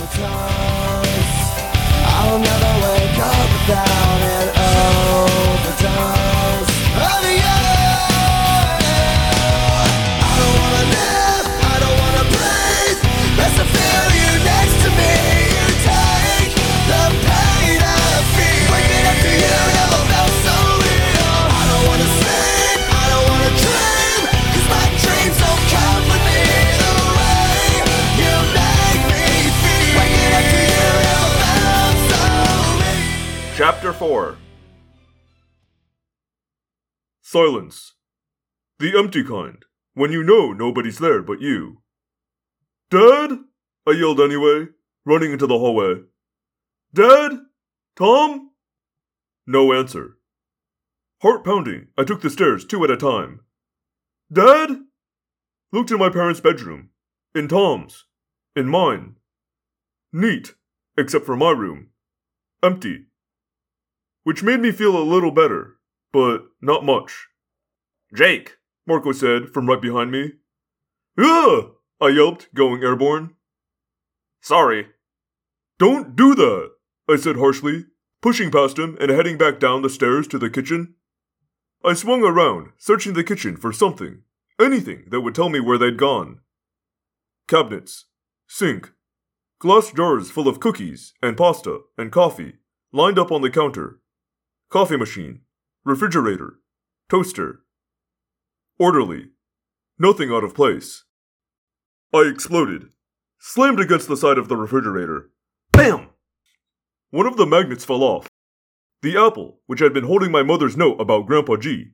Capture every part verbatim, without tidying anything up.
overdose. I'll never wake up without an overdose of you. I don't wanna live, I don't wanna breathe. Best to feel you next to me. You take the pain I feel. Waking up to you never felt so real. I don't wanna sleep, I don't wanna dream, 'cause my dreams don't comfort me the way you make me feel. Waking up to you never felt so real. Chapter four. Silence. The empty kind, when you know nobody's there but you. Dad? I yelled anyway, running into the hallway. Dad? Tom? No answer. Heart pounding, I took the stairs two at a time. Dad? Looked in my parents' bedroom. In Tom's. In mine. Neat, except for my room. Empty. Which made me feel a little better, but not much. Jake, Marco said from right behind me. Yeah, I yelped, going airborne. Sorry. Don't do that, I said harshly, pushing past him and heading back down the stairs to the kitchen. I swung around, searching the kitchen for something, anything that would tell me where they'd gone. Cabinets, sink, glass jars full of cookies and pasta and coffee lined up on the counter. Coffee machine, refrigerator, toaster. Orderly. Nothing out of place. I exploded. Slammed against the side of the refrigerator. Bam! One of the magnets fell off. The apple, which had been holding my mother's note about Grandpa G.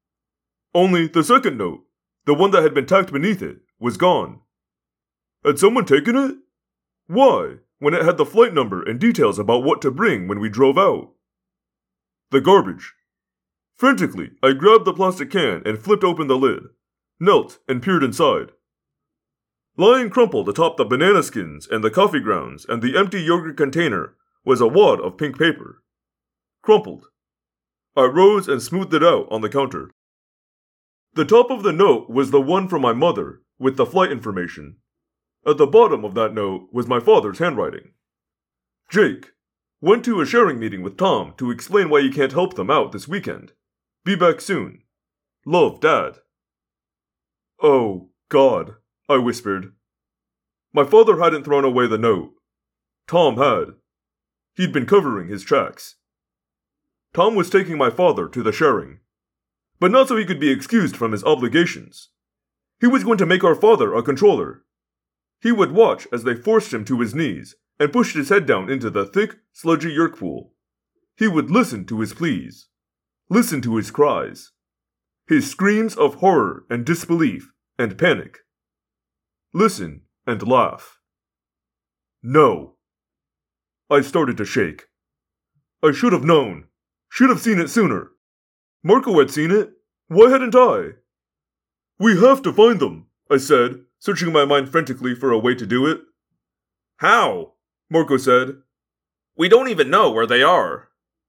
Only the second note, the one that had been tacked beneath it, was gone. Had someone taken it? Why, when it had the flight number and details about what to bring when we drove out? The garbage. Frantically, I grabbed the plastic can and flipped open the lid, knelt and peered inside. Lying crumpled atop the banana skins and the coffee grounds and the empty yogurt container was a wad of pink paper. Crumpled. I rose and smoothed it out on the counter. The top of the note was the one from my mother, with the flight information. At the bottom of that note was my father's handwriting. Jake. Went to a sharing meeting with Tom to explain why you can't help them out this weekend. Be back soon. Love, Dad. Oh, God, I whispered. My father hadn't thrown away the note. Tom had. He'd been covering his tracks. Tom was taking my father to the sharing. But not so he could be excused from his obligations. He was going to make our father a controller. He would watch as they forced him to his knees and pushed his head down into the thick, sludgy yerk pool. He would listen to his pleas. Listen to his cries. His screams of horror and disbelief and panic. Listen and laugh. No. I started to shake. I should have known. Should have seen it sooner. Marco had seen it. Why hadn't I? We have to find them, I said, searching my mind frantically for a way to do it. How? Marco said. We don't even know where they are.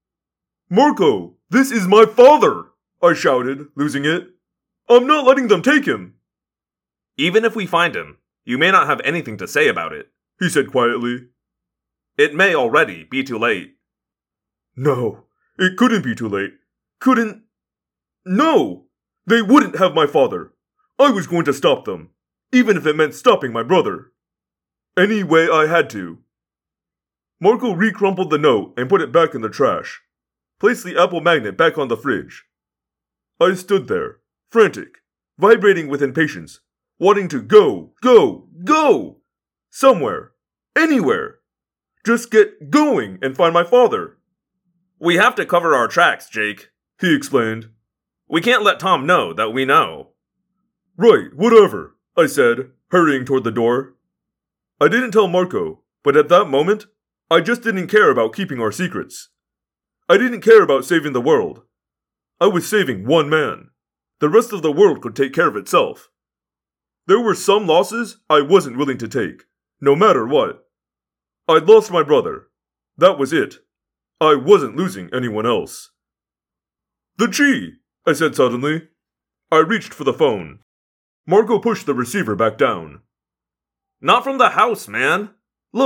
Marco, this is my father, I shouted, losing it. I'm not letting them take him. Even if we find him, you may not have anything to say about it, he said quietly. It may already be too late. No, it couldn't be too late. Couldn't... No! They wouldn't have my father. I was going to stop them, even if it meant stopping my brother. Any way I had to. Marco re-crumpled the note and put it back in the trash. Placed the apple magnet back on the fridge. I stood there, frantic, vibrating with impatience, wanting to go, go, go! Somewhere. Anywhere. Just get going and find my father. We have to cover our tracks, Jake, he explained. We can't let Tom know that we know. Right, whatever, I said, hurrying toward the door. I didn't tell Marco, but at that moment, I just didn't care about keeping our secrets. I didn't care about saving the world. I was saving one man. The rest of the world could take care of itself. There were some losses I wasn't willing to take, no matter what. I'd lost my brother. That was it. I wasn't losing anyone else. The Chi, I said suddenly. I reached for the phone. Marco pushed the receiver back down. Not from the house, man. Look,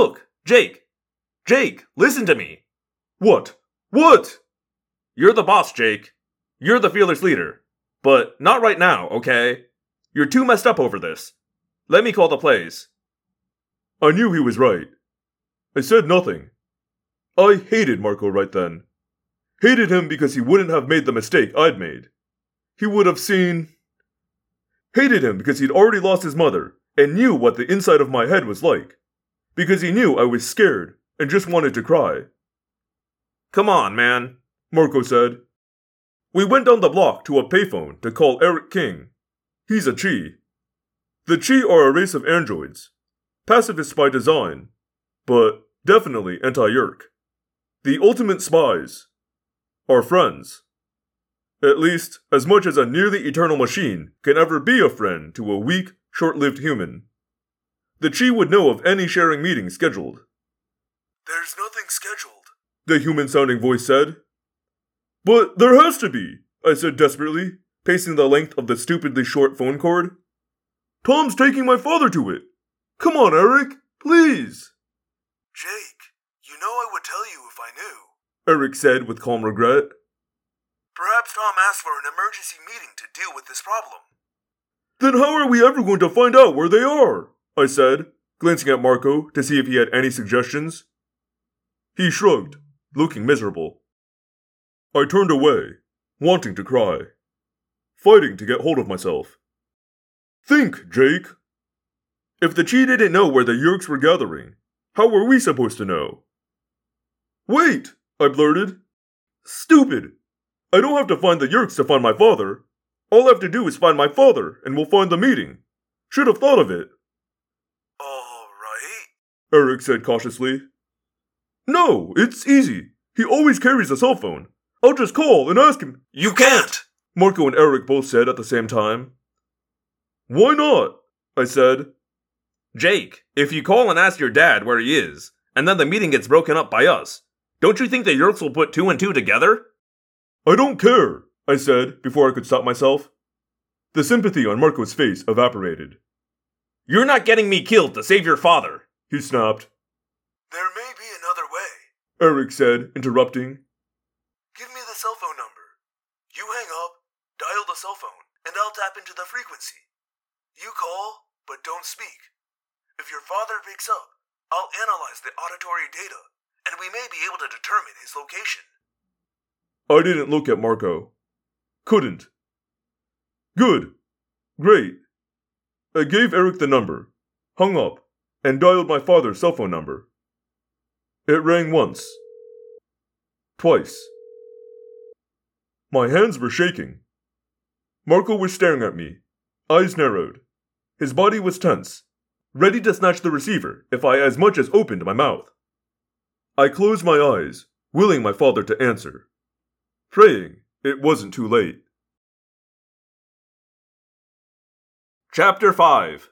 Jake! Jake, listen to me! What? What? You're the boss, Jake. You're the fearless leader. But not right now, okay? You're too messed up over this. Let me call the plays. I knew he was right. I said nothing. I hated Marco right then. Hated him because he wouldn't have made the mistake I'd made. He would have seen... Hated him because he'd already lost his mother and knew what the inside of my head was like. Because he knew I was scared and just wanted to cry. Come on, man, Marco said. We went down the block to a payphone to call Eric King. He's a Chee. The Chee are a race of androids. Pacifists by design, but definitely anti-Yeerk. The ultimate spies. Our friends. At least, as much as a nearly eternal machine can ever be a friend to a weak, short-lived human. The Chee would know of any sharing meeting scheduled. There's nothing scheduled, the human-sounding voice said. But there has to be, I said desperately, pacing the length of the stupidly short phone cord. Tom's taking my father to it. Come on, Eric, please. Jake, you know I would tell you if I knew, Eric said with calm regret. Perhaps Tom asked for an emergency meeting to deal with this problem. Then how are we ever going to find out where they are? I said, glancing at Marco to see if he had any suggestions. He shrugged, looking miserable. I turned away, wanting to cry. Fighting to get hold of myself. Think, Jake. If the Chee didn't know where the Yeerks were gathering, how were we supposed to know? Wait, I blurted. Stupid. I don't have to find the Yeerks to find my father. All I have to do is find my father, and we'll find the meeting. Should have thought of it. All right, Eric said cautiously. No, it's easy. He always carries a cell phone. I'll just call and ask him. You can't, Marco and Eric both said at the same time. Why not? I said. Jake, if you call and ask your dad where he is, and then the meeting gets broken up by us, don't you think the Yeerks will put two and two together? I don't care, I said before I could stop myself. The sympathy on Marco's face evaporated. You're not getting me killed to save your father, he snapped. There may be another way, Eric said, interrupting. Give me the cell phone number. You hang up, dial the cell phone, and I'll tap into the frequency. You call, but don't speak. If your father picks up, I'll analyze the auditory data, and we may be able to determine his location. I didn't look at Marco. Couldn't. Good. Great. I gave Eric the number, hung up, and dialed my father's cell phone number. It rang once. Twice. My hands were shaking. Marco was staring at me, eyes narrowed. His body was tense, ready to snatch the receiver if I as much as opened my mouth. I closed my eyes, willing my father to answer, praying it wasn't too late. Chapter five.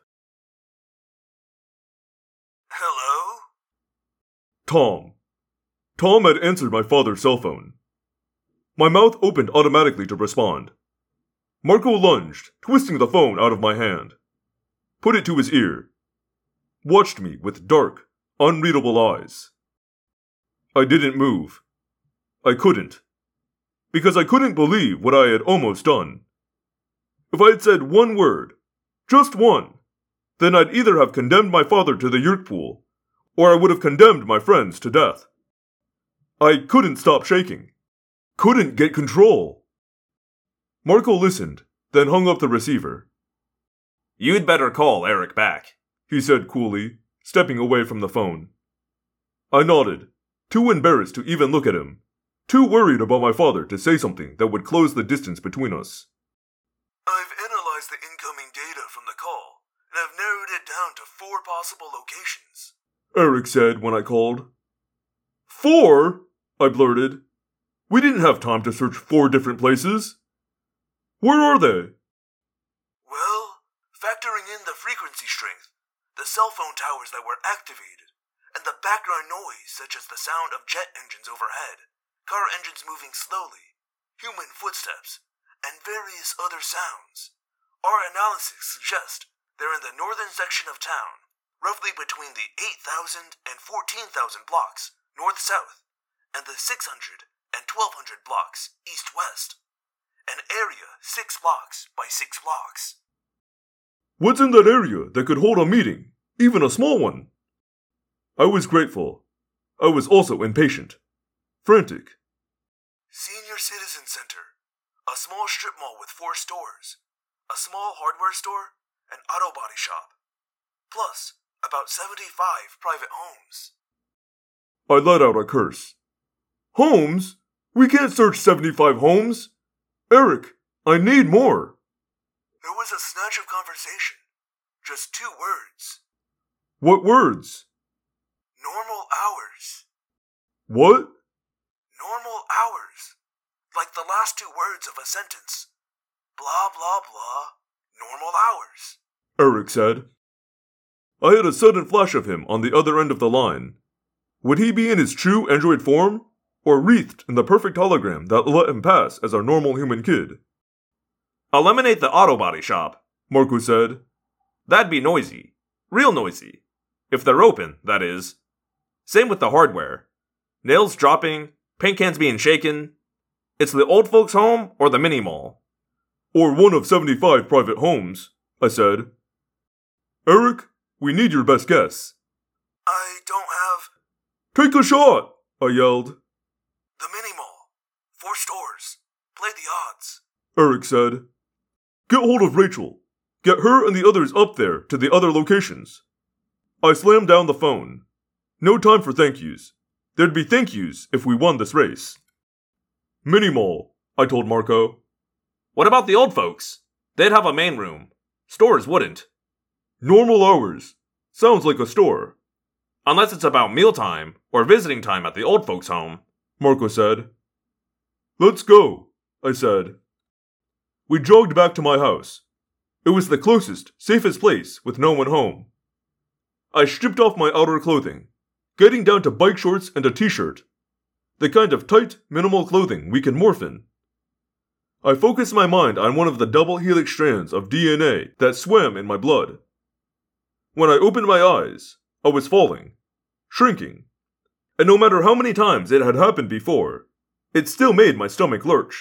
Hello? Tom. Tom had answered my father's cell phone. My mouth opened automatically to respond. Marco lunged, twisting the phone out of my hand. Put it to his ear. Watched me with dark, unreadable eyes. I didn't move. I couldn't. Because I couldn't believe what I had almost done. If I had said one word, just one, then I'd either have condemned my father to the Yeerk pool, or I would have condemned my friends to death. I couldn't stop shaking. Couldn't get control. Marco listened, then hung up the receiver. You'd better call Eric back, he said coolly, stepping away from the phone. I nodded, too embarrassed to even look at him, too worried about my father to say something that would close the distance between us. I've analyzed the incoming data from the call, and I've narrowed it down to four possible locations, Eric said when I called. Four? I blurted. We didn't have time to search four different places. Where are they? Well, factoring in the frequency strength, the cell phone towers that were activated, and the background noise such as the sound of jet engines overhead, car engines moving slowly, human footsteps, and various other sounds, our analysis suggests they're in the northern section of town, roughly between the eight thousand and fourteen thousand blocks north-south and the six hundred and twelve hundred blocks east-west. An area six blocks by six blocks. What's in that area that could hold a meeting, even a small one? I was grateful. I was also impatient. Frantic. Senior Citizen Center. A small strip mall with four stores. A small hardware store, an auto body shop. Plus, about seventy-five private homes. I let out a curse. Homes? We can't search seventy-five homes. Eric, I need more. There was a snatch of conversation. Just two words. What words? Normal hours. What? Normal hours. Like the last two words of a sentence. Blah, blah, blah. Normal hours. Eric said. I had a sudden flash of him on the other end of the line. Would he be in his true android form, or wreathed in the perfect hologram that let him pass as our normal human kid? Eliminate the auto body shop, Marco said. That'd be noisy. Real noisy. If they're open, that is. Same with the hardware. Nails dropping, paint cans being shaken. It's the old folks' home or the mini mall. Or one of seventy-five private homes, I said. Eric, we need your best guess. I don't have... Take a shot, I yelled. The mini mall. Four stores. Play the odds. Eric said. Get hold of Rachel. Get her and the others up there to the other locations. I slammed down the phone. No time for thank yous. There'd be thank yous if we won this race. Mini mall, I told Marco. What about the old folks? They'd have a main room. Stores wouldn't. Normal hours. Sounds like a store. Unless it's about mealtime or visiting time at the old folks' home, Marco said. Let's go, I said. We jogged back to my house. It was the closest, safest place with no one home. I stripped off my outer clothing, getting down to bike shorts and a t-shirt. The kind of tight, minimal clothing we can morph in. I focused my mind on one of the double helix strands of D N A that swam in my blood. When I opened my eyes, I was falling, shrinking, and no matter how many times it had happened before, it still made my stomach lurch.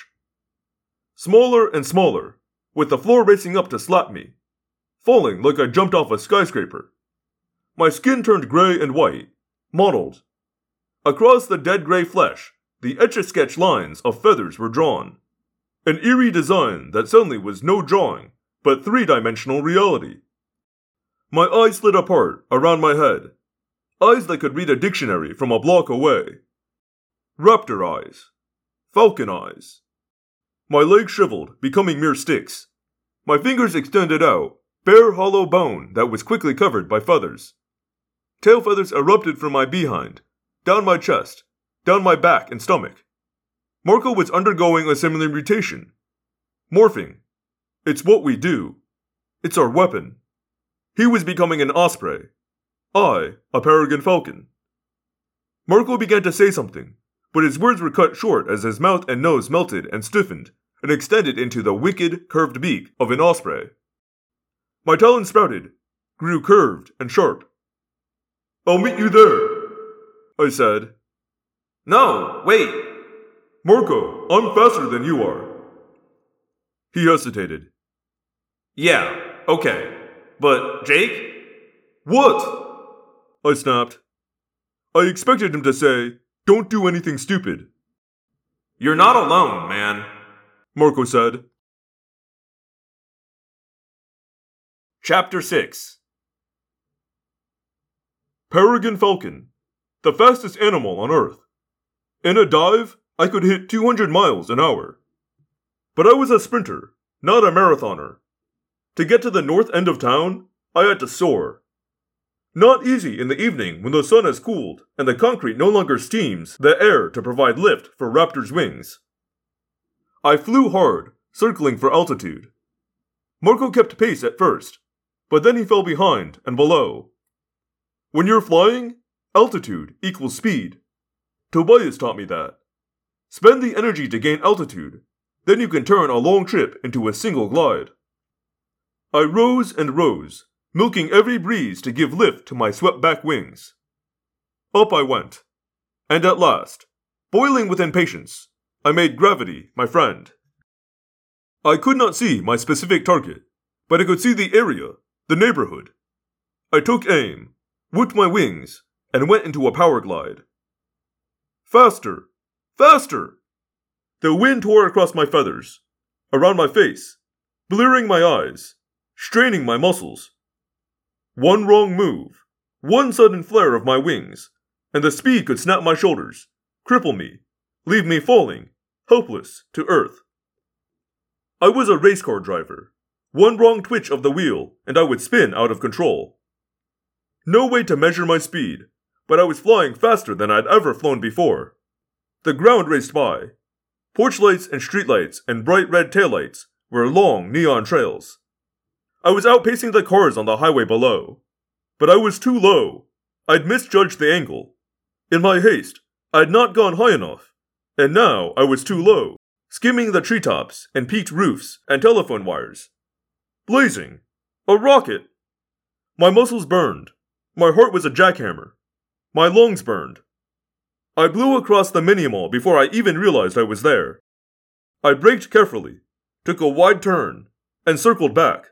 Smaller and smaller, with the floor racing up to slap me, falling like I jumped off a skyscraper. My skin turned gray and white, mottled. Across the dead gray flesh, the etch-a-sketch lines of feathers were drawn. An eerie design that suddenly was no drawing, but three-dimensional reality. My eyes slid apart around my head, eyes that could read a dictionary from a block away. Raptor eyes. Falcon eyes. My legs shriveled, becoming mere sticks. My fingers extended out, bare hollow bone that was quickly covered by feathers. Tail feathers erupted from my behind, down my chest, down my back and stomach. Marco was undergoing a similar mutation. Morphing. It's what we do. It's our weapon. He was becoming an osprey. I, a peregrine falcon. Marco began to say something, but his words were cut short as his mouth and nose melted and stiffened and extended into the wicked, curved beak of an osprey. My talons sprouted, grew curved and sharp. I'll meet you there, I said. No, wait. Marco, I'm faster than you are. He hesitated. Yeah, okay. But, Jake? What? I snapped. I expected him to say, don't do anything stupid. You're not alone, man, Marco said. Chapter six. Peregrine falcon, the fastest animal on Earth. In a dive, I could hit two hundred miles an hour. But I was a sprinter, not a marathoner. To get to the north end of town, I had to soar. Not easy in the evening when the sun has cooled and the concrete no longer steams the air to provide lift for Raptor's wings. I flew hard, circling for altitude. Marco kept pace at first, but then he fell behind and below. When you're flying, altitude equals speed. Tobias taught me that. Spend the energy to gain altitude, then you can turn a long trip into a single glide. I rose and rose, milking every breeze to give lift to my swept-back wings. Up I went, and at last, boiling with impatience, I made gravity my friend. I could not see my specific target, but I could see the area, the neighborhood. I took aim, whipped my wings, and went into a power glide. Faster! Faster! The wind tore across my feathers, around my face, blearing my eyes, straining my muscles. One wrong move, one sudden flare of my wings, and the speed could snap my shoulders, cripple me, leave me falling, helpless, to earth. I was a race car driver. One wrong twitch of the wheel, and I would spin out of control. No way to measure my speed, but I was flying faster than I'd ever flown before. The ground raced by. Porch lights and streetlights and bright red taillights were long neon trails. I was outpacing the cars on the highway below. But I was too low. I'd misjudged the angle. In my haste, I'd not gone high enough, and now I was too low, skimming the treetops and peaked roofs and telephone wires. Blazing! A rocket! My muscles burned. My heart was a jackhammer. My lungs burned. I blew across the mini-mall before I even realized I was there. I braked carefully, took a wide turn, and circled back.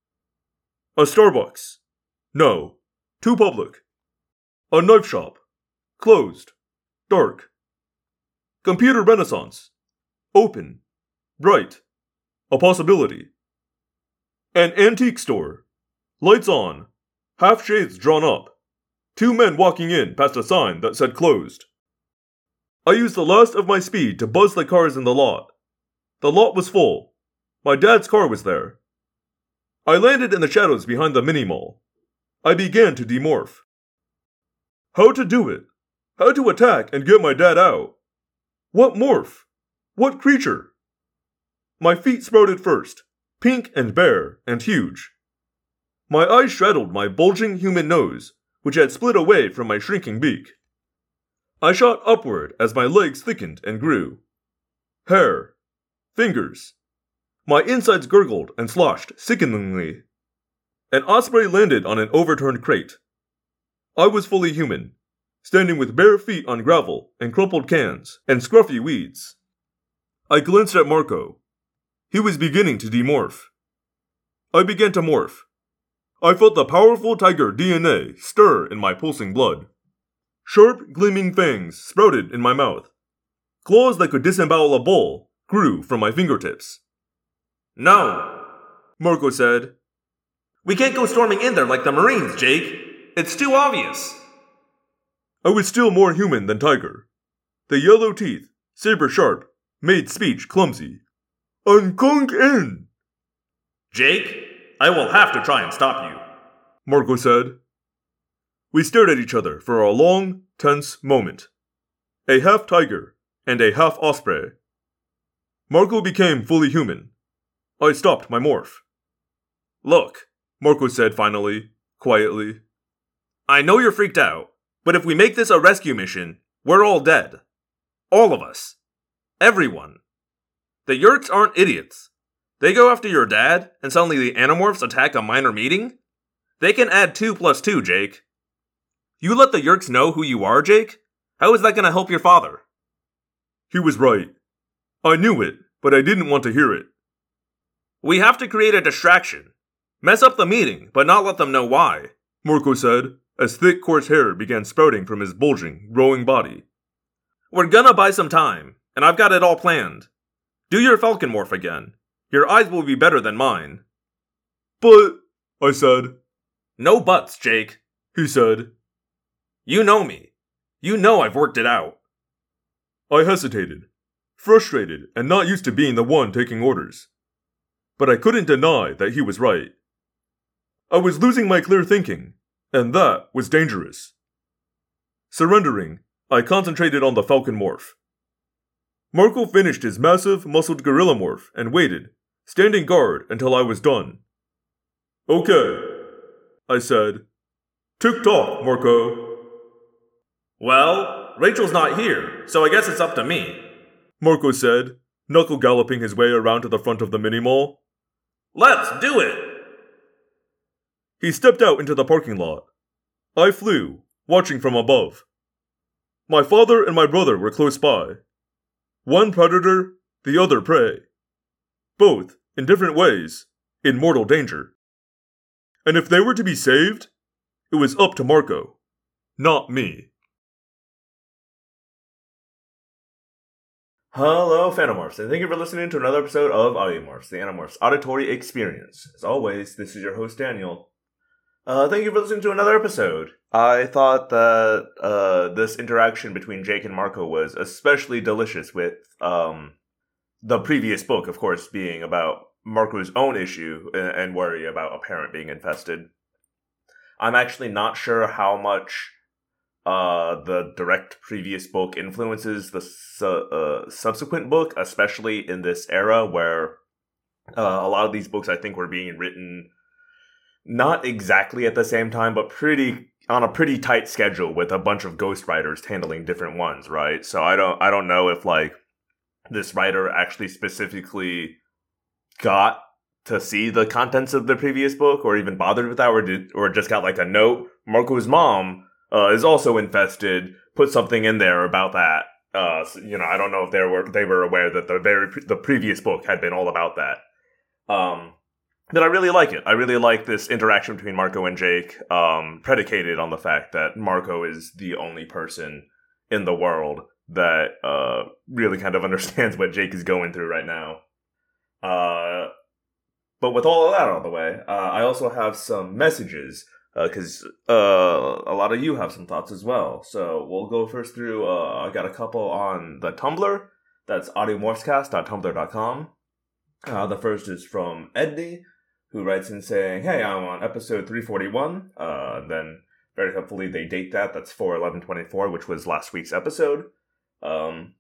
A Starbucks. No, too public. A knife shop. Closed. Dark. Computer Renaissance. Open. Bright. A possibility. An antique store. Lights on. Half shades drawn up. Two men walking in past a sign that said closed. I used the last of my speed to buzz the cars in the lot. The lot was full. My dad's car was there. I landed in the shadows behind the mini-mall. I began to demorph. How to do it? How to attack and get my dad out? What morph? What creature? My feet sprouted first, pink and bare and huge. My eyes straddled my bulging human nose, which had split away from my shrinking beak. I shot upward as my legs thickened and grew. Hair. Fingers. My insides gurgled and sloshed sickeningly. An osprey landed on an overturned crate. I was fully human, standing with bare feet on gravel and crumpled cans and scruffy weeds. I glanced at Marco. He was beginning to demorph. I began to morph. I felt the powerful tiger D N A stir in my pulsing blood. Sharp, gleaming fangs sprouted in my mouth. Claws that could disembowel a bull grew from my fingertips. No, Marco said. We can't go storming in there like the Marines, Jake. It's too obvious. I was still more human than Tiger. The yellow teeth, saber sharp, made speech clumsy. Unkunk in! Jake, I will have to try and stop you, Marco said. We stared at each other for a long, tense moment. A half tiger and a half osprey. Marco became fully human. I stopped my morph. Look, Marco said finally, quietly. I know you're freaked out, but if we make this a rescue mission, we're all dead. All of us. Everyone. The Yeerks aren't idiots. They go after your dad, and suddenly the Animorphs attack a minor meeting? They can add two plus two, Jake. You let the Yeerks know who you are, Jake? How is that going to help your father? He was right. I knew it, but I didn't want to hear it. We have to create a distraction. Mess up the meeting, but not let them know why, Marco said, as thick, coarse hair began sprouting from his bulging, growing body. We're gonna buy some time, and I've got it all planned. Do your Falcon morph again. Your eyes will be better than mine. But, I said. No buts, Jake, he said. You know me. You know I've worked it out. I hesitated, frustrated and not used to being the one taking orders. But I couldn't deny that he was right. I was losing my clear thinking, and that was dangerous. Surrendering, I concentrated on the Falcon morph. Marco finished his massive, muscled gorilla morph and waited, standing guard until I was done. Okay, I said. Tick-tock, Marco. Well, Rachel's not here, so I guess it's up to me, Marco said, knuckle galloping his way around to the front of the mini-mall. Let's do it! He stepped out into the parking lot. I flew, watching from above. My father and my brother were close by. One predator, the other prey. Both, in different ways, in mortal danger. And if they were to be saved, it was up to Marco, not me. Hello, Phantomorphs, and thank you for listening to another episode of Audiomorphs, the Animorphs Auditory Experience. As always, this is your host, Daniel. Uh, thank you for listening to another episode. I thought that uh, this interaction between Jake and Marco was especially delicious, with um, the previous book, of course, being about Marco's own issue and worry about a parent being infested. I'm actually not sure how much uh, the direct previous book influences the su- uh, subsequent book, especially in this era where uh, a lot of these books, I think, were being written not exactly at the same time, but pretty on a pretty tight schedule with a bunch of ghostwriters handling different ones, right? So I don't I don't know if like this writer actually specifically got to see the contents of the previous book, or even bothered with that, or did, or just got like a note. Marco's mom uh, is also infested. Put something in there about that. Uh, so, you know, I don't know if they were they were aware that the very pre- the previous book had been all about that. Um. But I really like it. I really like this interaction between Marco and Jake, um, predicated on the fact that Marco is the only person in the world that uh, really kind of understands what Jake is going through right now. Uh, but with all of that out of the way, uh, I also have some messages, because uh, uh, a lot of you have some thoughts as well. So we'll go first through, uh, I got a couple on the Tumblr. That's audiomorphscast dot tumblr dot com. Uh, the first is from Edney, who writes in saying, hey, I'm on episode three forty-one. Uh, then, very helpfully, they date that. That's four eleven twenty-four, which was last week's episode. Um,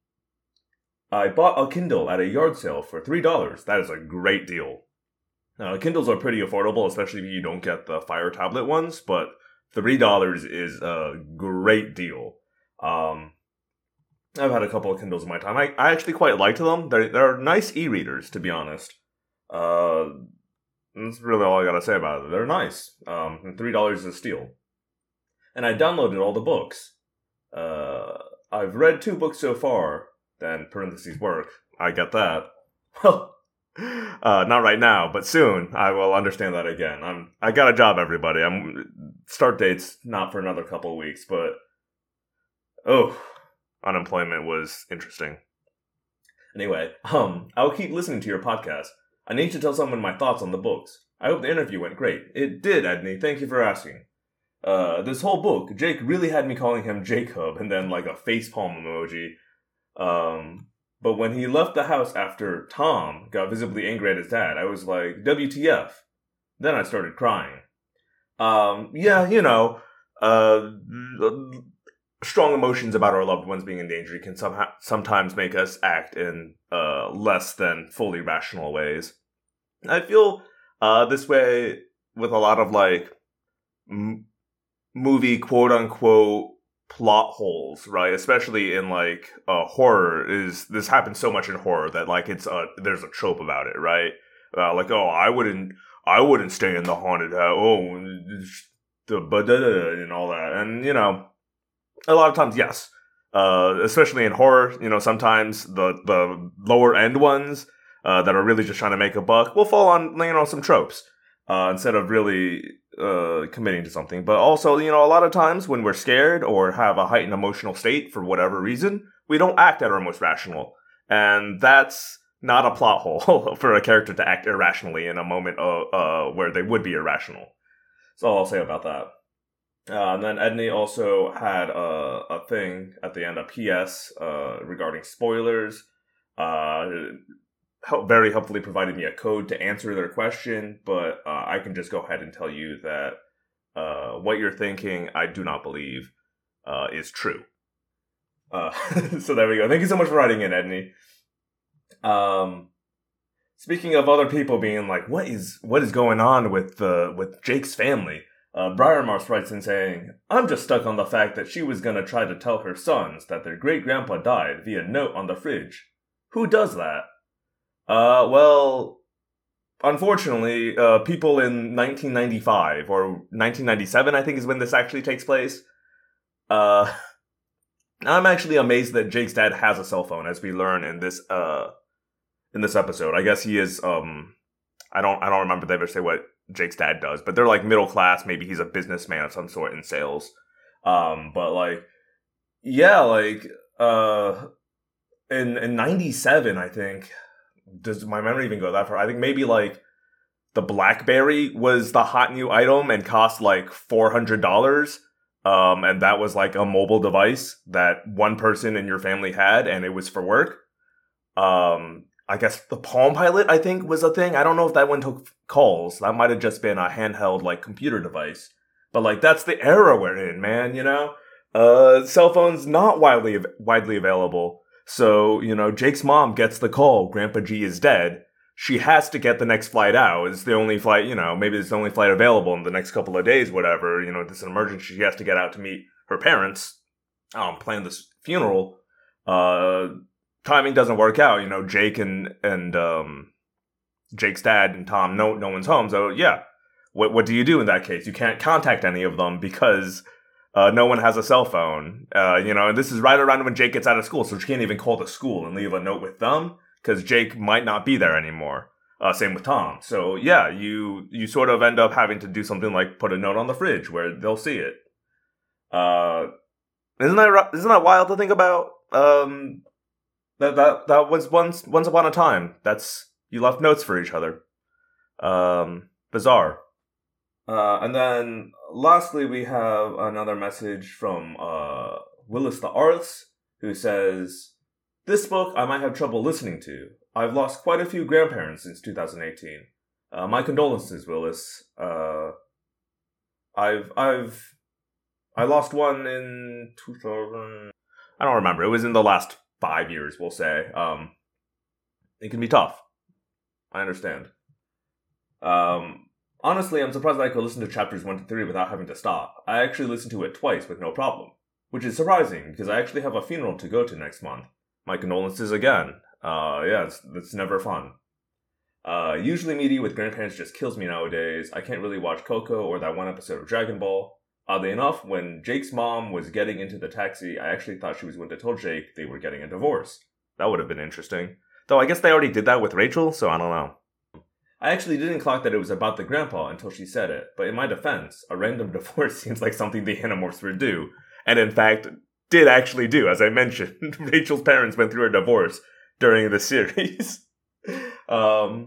I bought a Kindle at a yard sale for three dollars. That is a great deal. Uh, Kindles are pretty affordable, especially if you don't get the Fire tablet ones, but three dollars is a great deal. Um, I've had a couple of Kindles in my time. I, I actually quite liked them. They're, they're nice e-readers, to be honest. Uh... That's really all I gotta say about it. They're nice. Um, and three dollars is a steal. And I downloaded all the books. Uh, I've read two books so far. Then, parentheses, work. I get that. Well, uh, not right now, but soon I will understand that again. I'm, I got a job, everybody. I'm, start date's not for another couple of weeks, but, oh, unemployment was interesting. Anyway, um, I'll keep listening to your podcast. I need to tell someone my thoughts on the books. I hope the interview went great. It did, Edney. Thank you for asking. Uh, this whole book, Jake really had me calling him Jacob, and then like a facepalm emoji. Um, but when he left the house after Tom got visibly angry at his dad, I was like, W T F? Then I started crying. Um, yeah, you know, uh, strong emotions about our loved ones being in danger can somehow sometimes make us act in uh, less than fully rational ways. I feel uh, this way with a lot of like m- movie quote unquote plot holes, right? Especially in like uh, horror. Is this happens so much in horror that like it's a, there's a trope about it, right? Uh, like oh, I wouldn't, I wouldn't stay in the haunted house. Oh, the and all that, and you know. A lot of times, yes. Uh, especially in horror, you know, sometimes the, the lower end ones uh, that are really just trying to make a buck will fall on, you know, some tropes uh, instead of really uh, committing to something. But also, you know, a lot of times when we're scared or have a heightened emotional state for whatever reason, we don't act at our most rational. And that's not a plot hole for a character to act irrationally in a moment uh, uh, where they would be irrational. That's all I'll say about that. Uh, and then Edney also had a, a thing at the end, a P S uh, regarding spoilers. Uh, help, very helpfully provided me a code to answer their question, but uh, I can just go ahead and tell you that uh, what you're thinking, I do not believe uh, is true. Uh, so there we go. Thank you so much for writing in, Edney. Um, speaking of other people being like, what is what is going on with uh, with Jake's family? Uh, Briarmarsh writes in saying, I'm just stuck on the fact that she was going to try to tell her sons that their great-grandpa died via note on the fridge. Who does that? Uh, well, unfortunately, uh, people in nineteen ninety-five or nineteen ninety-seven, I think, is when this actually takes place. Uh, I'm actually amazed that Jake's dad has a cell phone, as we learn in this uh in this episode. I guess he is. Um, I don't. I don't remember they ever say what Jake's dad does, but they're like middle class. Maybe he's a businessman of some sort in sales. Um, but like, yeah, like uh, in in ninety-seven, I think. Does my memory even go that far? I think maybe like the BlackBerry was the hot new item and cost like four hundred dollars. Um, and that was like a mobile device that one person in your family had, and it was for work. Um, I guess the Palm Pilot, I think, was a thing. I don't know if that one took calls. That might have just been a handheld like computer device. But like that's the era we're in, man. You know, uh, cell phones not widely widely available. So, you know, Jake's mom gets the call, Grandpa G is dead. She has to get the next flight out. It's the only flight, you know, maybe it's the only flight available in the next couple of days, whatever. You know, it's an emergency. She has to get out to meet her parents, um, plan this funeral. Uh, timing doesn't work out. You know, Jake and, and, um, Jake's dad and Tom, no, no one's home. So, yeah. What, what do you do in that case? You can't contact any of them because Uh, no one has a cell phone, uh, you know, and this is right around when Jake gets out of school, so she can't even call the school and leave a note with them, because Jake might not be there anymore. Uh, same with Tom. So, yeah, you you sort of end up having to do something like put a note on the fridge where they'll see it. Uh, isn't that isn't that wild to think about? Um, that that that was once once upon a time. That's you left notes for each other. Um, bizarre. Uh, and then, lastly, we have another message from uh, Willis the Arths, who says, "This book I might have trouble listening to. I've lost quite a few grandparents since two thousand eighteen. Uh, my condolences, Willis. Uh, I've, I've, I lost one in two thousand. I don't remember. It was in the last five years, we'll say. Um, it can be tough. I understand. Um... Honestly, I'm surprised that I could listen to chapters one to three without having to stop. I actually listened to it twice with no problem. Which is surprising, because I actually have a funeral to go to next month. My condolences again. Uh, yeah, it's, it's never fun. Uh, usually media with grandparents just kills me nowadays. I can't really watch Coco or that one episode of Dragon Ball. Oddly enough, when Jake's mom was getting into the taxi, I actually thought she was going to tell Jake they were getting a divorce. That would have been interesting. Though I guess they already did that with Rachel, so I don't know. I actually didn't clock that it was about the grandpa until she said it, but in my defense, a random divorce seems like something the Animorphs would do, and in fact, did actually do, as I mentioned. Rachel's parents went through a divorce during the series. um,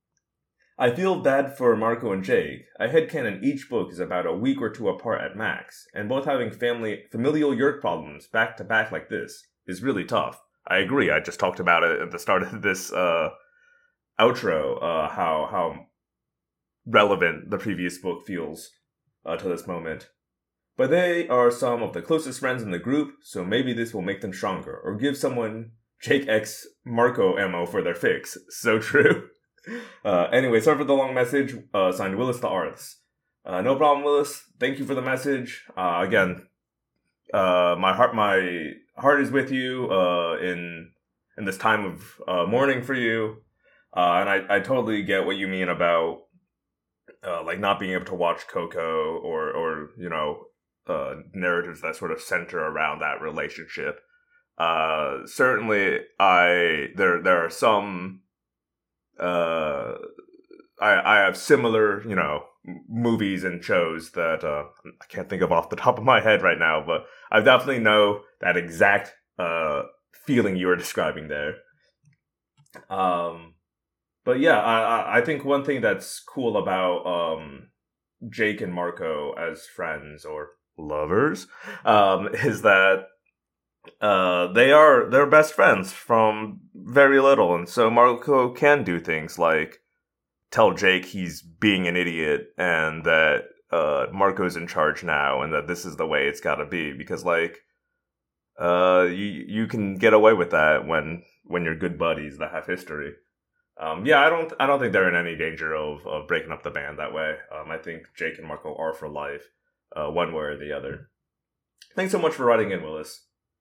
I feel bad for Marco and Jake. I headcanon each book is about a week or two apart at max, and both having family familial Yeerk problems back to back like this is really tough. I agree, I just talked about it at the start of this, uh, outro, uh, how how relevant the previous book feels uh, to this moment. But they are some of the closest friends in the group, so maybe this will make them stronger, or give someone Jake X Marco ammo for their fix. So true. uh, anyway, sorry for the long message, uh, signed Willis the Arths. Uh, no problem, Willis. Thank you for the message. Uh, again, uh, my heart my heart is with you uh, in in this time of uh, mourning for you. Uh, and I, I totally get what you mean about, uh, like, not being able to watch Coco or, or you know, uh, narratives that sort of center around that relationship. Uh, certainly, I, there, there are some, uh, I, I have similar, you know, movies and shows that, uh, I can't think of off the top of my head right now, but I definitely know that exact, uh, feeling you were describing there. Um, But yeah, I I think one thing that's cool about um, Jake and Marco as friends or lovers um, is that uh, they are they're best friends from very little, and so Marco can do things like tell Jake he's being an idiot and that uh, Marco's in charge now, and that this is the way it's got to be, because like uh, you you can get away with that when when you're good buddies that have history. Um, yeah, I don't I don't think they're in any danger of, of breaking up the band that way. Um, I think Jake and Marco are for life, uh, one way or the other. Thanks so much for writing in, Willis.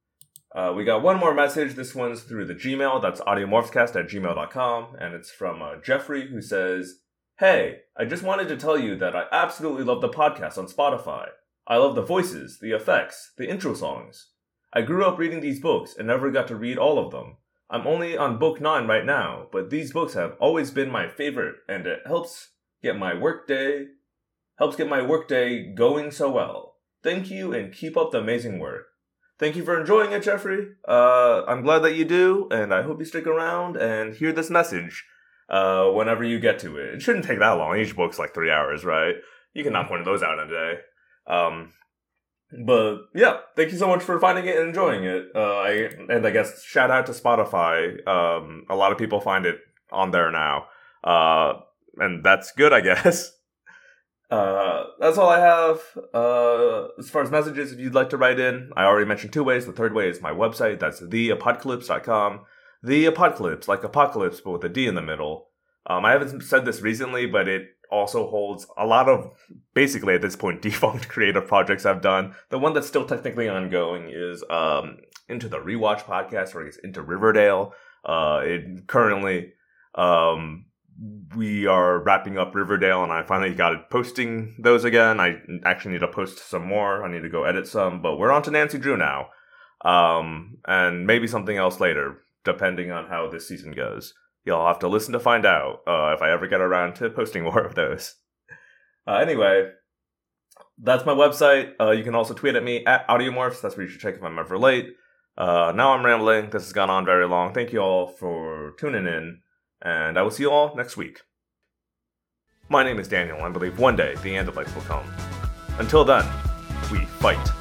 Uh, we got one more message. This one's through the Gmail. That's audiomorphscast at gmail dot com. And it's from uh, Jeffrey, who says, "Hey, I just wanted to tell you that I absolutely love the podcast on Spotify. I love the voices, the effects, the intro songs. I grew up reading these books and never got to read all of them. I'm only on book nine right now, but these books have always been my favorite, and it helps get my workday, helps get my workday going so well. Thank you, and keep up the amazing work." Thank you for enjoying it, Jeffrey. Uh, I'm glad that you do, and I hope you stick around and hear this message uh, whenever you get to it. It shouldn't take that long. Each book's like three hours, right? You can knock one of those out in a day. Um, but yeah, thank you so much for finding it and enjoying it. Uh, I, and I guess shout out to Spotify. Um, a lot of people find it on there now. Uh, and that's good, I guess. Uh, that's all I have. Uh, as far as messages, if you'd like to write in, I already mentioned two ways. The third way is my website. That's the apocalypse dot com. The Apocalypse, like apocalypse, but with a D in the middle. Um, I haven't said this recently, but it also holds a lot of, basically at this point, defunct creative projects I've done. The one that's still technically ongoing is um, Into the Rewatch podcast, or I guess Into Riverdale. Uh, it currently, um, we are wrapping up Riverdale, and I finally got it posting those again. I actually need to post some more. I need to go edit some, but we're on to Nancy Drew now. Um, and maybe something else later, depending on how this season goes. You'll have to listen to find out uh, if I ever get around to posting more of those. Uh, anyway, that's my website. Uh, you can also tweet at me at Audiomorphs. That's where you should check if I'm ever late. Uh, now I'm rambling. This has gone on very long. Thank you all for tuning in, and I will see you all next week. My name is Daniel, and I believe one day the end of life will come. Until then, we fight.